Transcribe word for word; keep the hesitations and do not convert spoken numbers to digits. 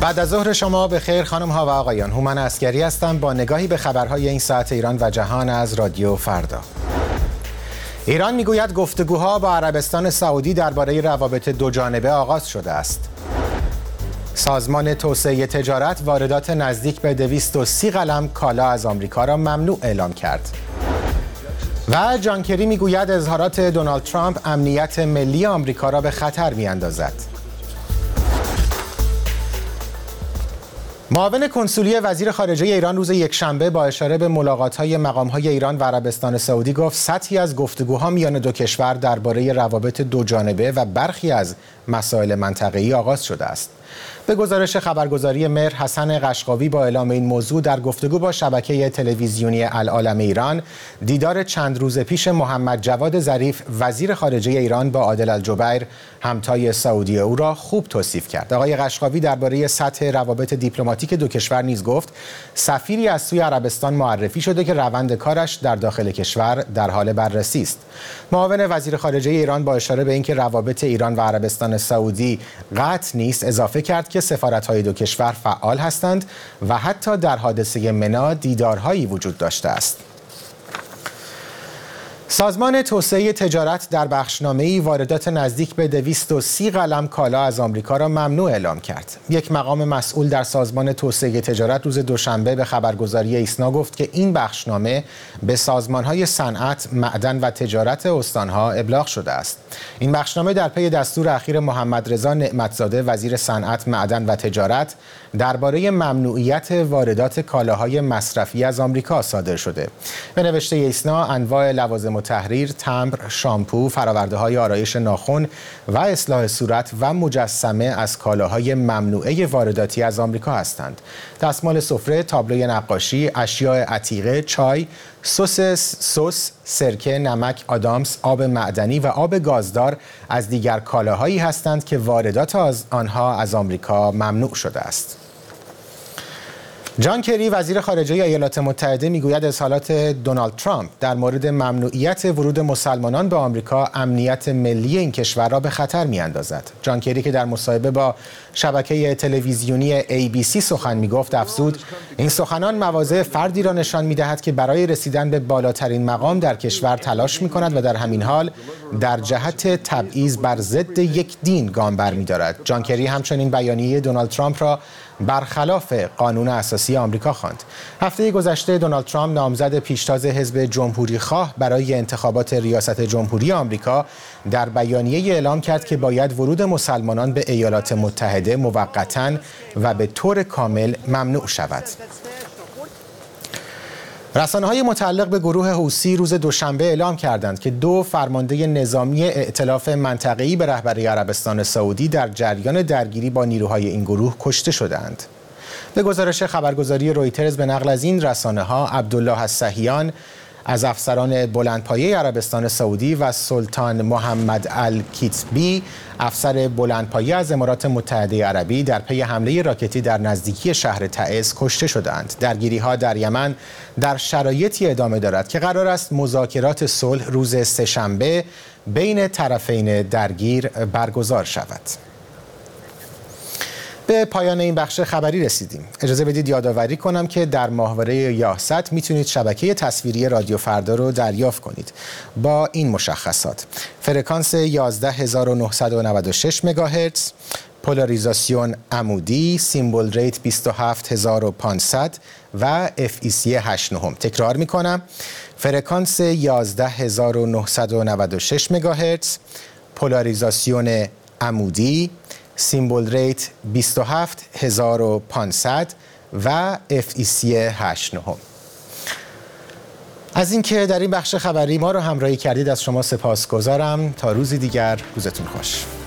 بعد از ظهر شما به خیر خانم ها و آقایان. هومن عسگری هستم با نگاهی به خبرهای این ساعت ایران و جهان از رادیو فردا. ایران میگوید گفتگوها با عربستان سعودی درباره روابط دو جانبه آغاز شده است. سازمان توسعه تجارت واردات نزدیک به دویست و سی قلم کالا از آمریکا را ممنوع اعلام کرد. و جان کری میگوید اظهارات دونالد ترامپ امنیت ملی آمریکا را به خطر میاندازد. معاون کنسولی وزیر خارجه ایران روز یکشنبه با اشاره به ملاقات‌های مقام‌های ایران و عربستان سعودی گفت سطحی از گفتگوها میان دو کشور درباره روابط دو جانبه و برخی از مسائل منطقه‌ای آغاز شده است. به گزارش خبرگزاری مهر، حسن قشقاوی با اعلام این موضوع در گفتگو با شبکه تلویزیونی العالم ایران دیدار چند روز پیش محمد جواد ظریف وزیر خارجه ایران با عادل الجبیر همتای سعودی او را خوب توصیف کرد. آقای قشقاوی درباره سطح روابط دیپلماتیک دو کشور نیز گفت سفیری از سوی عربستان معرفی شده که روند کارش در داخل کشور در حال بررسی است. معاون وزیر خارجه ایران با اشاره به اینکه روابط ایران و عربستان سعودی قطع نیست اضافه کرد که سفارت‌های دو کشور فعال هستند و حتی در حادثه منا دیدارهایی وجود داشته است. سازمان توسعه تجارت در بخشنامه‌ای واردات نزدیک به دویست و سی قلم کالا از آمریکا را ممنوع اعلام کرد. یک مقام مسئول در سازمان توسعه تجارت روز دوشنبه به خبرگزاری ایسنا گفت که این بخشنامه به سازمان‌های صنعت، معدن و تجارت استان‌ها ابلاغ شده است. این بخشنامه در پی دستور اخیر محمد رضا نعمتزاده وزیر صنعت، معدن و تجارت درباره ممنوعیت واردات کالاهای مصرفی از آمریکا صادر شده. به نوشته ایسنا انواع لوازم تحریر، تمبر، شامپو، فرآورده‌های آرایش ناخن و اصلاح صورت و مجسمه از کالاهای ممنوعه وارداتی از آمریکا هستند. دستمال سفره، تابلوی نقاشی، اشیاء عتیقه، چای، سس، سس، سرکه، نمک آدامس، آب معدنی و آب گازدار از دیگر کالاهایی هستند که واردات از آنها از آمریکا ممنوع شده است. جان کری وزیر خارجه ایالات متحده میگوید اظهارات دونالد ترامپ در مورد ممنوعیت ورود مسلمانان به آمریکا امنیت ملی این کشور را به خطر میاندازد. جان کری که در مصاحبه با شبکه تلویزیونی ای بی سی سخن میگفت افزود این سخنان مواضع فردی را نشان میدهد که برای رسیدن به بالاترین مقام در کشور تلاش میکند و در همین حال در جهت تبعیض بر ضد یک دین گام برمی‌دارد. جان کری همچنین بیانیه دونالد ترامپ را برخلاف قانون اساسی آمریکا خواند. هفته گذشته دونالد ترامپ نامزد پیشتاز حزب جمهوری خواه برای انتخابات ریاست جمهوری آمریکا در بیانیه اعلام کرد که باید ورود مسلمانان به ایالات متحده موقتاً و به طور کامل ممنوع شود. رسانه‌های متعلق به گروه حوثی روز دوشنبه اعلام کردند که دو فرمانده نظامی ائتلاف منطقه‌ای به رهبری عربستان سعودی در جریان درگیری با نیروهای این گروه کشته شدند. به گزارش خبرگزاری رویترز به نقل از این رسانه‌ها عبدالله الصحیان از افسران بلندپایه عربستان سعودی و سلطان محمد الکیتبی افسر بلندپایه از امارات متحده عربی در پی حمله راکتی در نزدیکی شهر تعز کشته شدند. درگیری‌ها در یمن در شرایطی ادامه دارد که قرار است مذاکرات صلح روز سه‌شنبه بین طرفین درگیر برگزار شود. به پایان این بخش خبری رسیدیم. اجازه بدید یادآوری کنم که در ماهواره یاست میتونید شبکه تصویری رادیو فردا رو دریافت کنید با این مشخصات: فرکانس یازده هزار و نهصد و نود و شش مگاهرتز، پولاریزاسیون عمودی، سیمبل ریت بیست و هفت هزار و پانصد و اف ای سی هشت نهم. تکرار میکنم: فرکانس یازده هزار و نهصد و نود و شش مگاهرتز، پولاریزاسیون عمودی، سیمبل ریت بیست و هفت هزار و پانصد و اف ای سی هشت نهم. از اینکه در این بخش خبری ما رو همراهی کردید از شما سپاسگزارم. تا روزی دیگر روزتون خوش.